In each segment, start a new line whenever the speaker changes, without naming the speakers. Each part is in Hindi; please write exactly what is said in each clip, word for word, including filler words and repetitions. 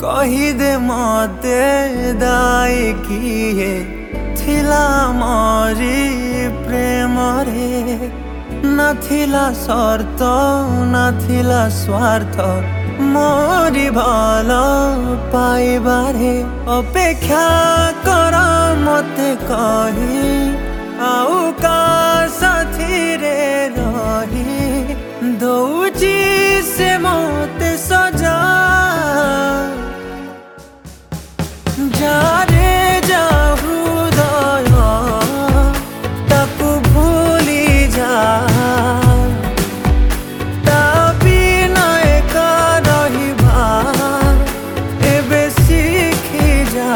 कहीदे मते दाई किए थिला मोरी प्रेम रे नथिला शर्त नथिला स्वार्थ मोरी भल पाइबारे अपेक्षा कर मते कही आउ का साथी रे रही दौची से मते सजा जारे जा हृदय ताकू भूली जा ता बिना एका रहिबा एबे सीखी जा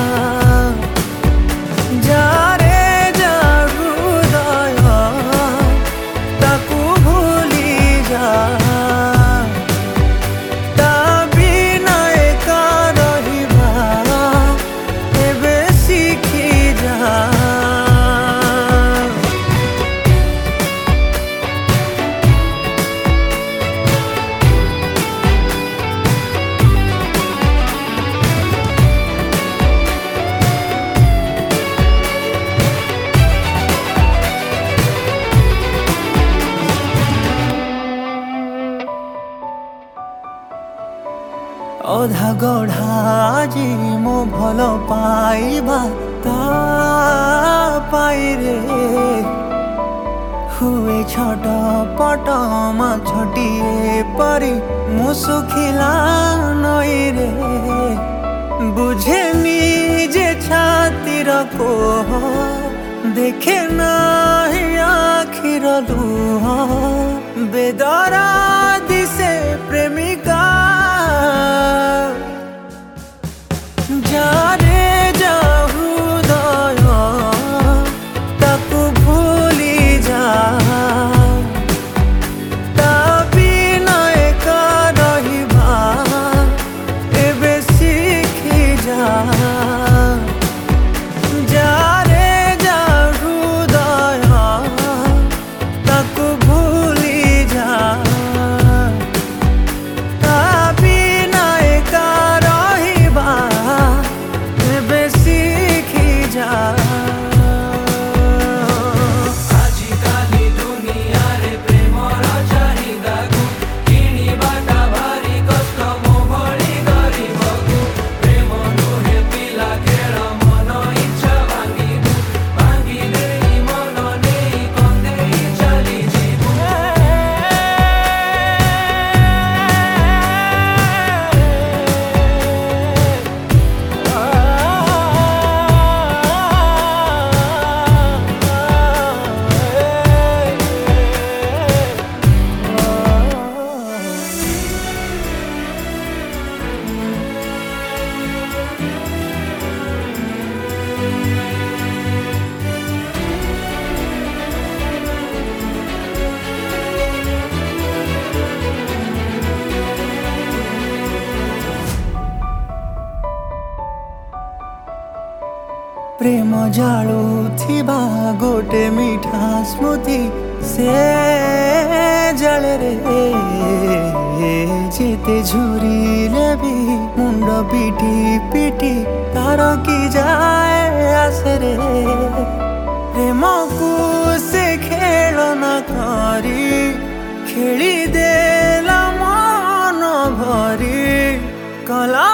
जारे जा हृदय ताकू भूली जा अधा गढ़ा जी मो भल पाइबा ता पाई रे हुए छट पट माछटिए परी मु सुखिला नई रे बुझे निजे छातिर को देखे नाही आखिर लुह बेदरा दिसे प्रेमिका जारे जा हृदय ताकू भूली जा ता बिना एका रहिबा एबे सीखी जा जारे जा हृदय ताकू भूली जा प्रेम जालू थिबा गोटे मीठा स्मृति से जल रे जेते झुरिले भी मुंड पिटी पिटी तार की जाए आसरे प्रेम को से खेल न करी खेली देला मन भरी कला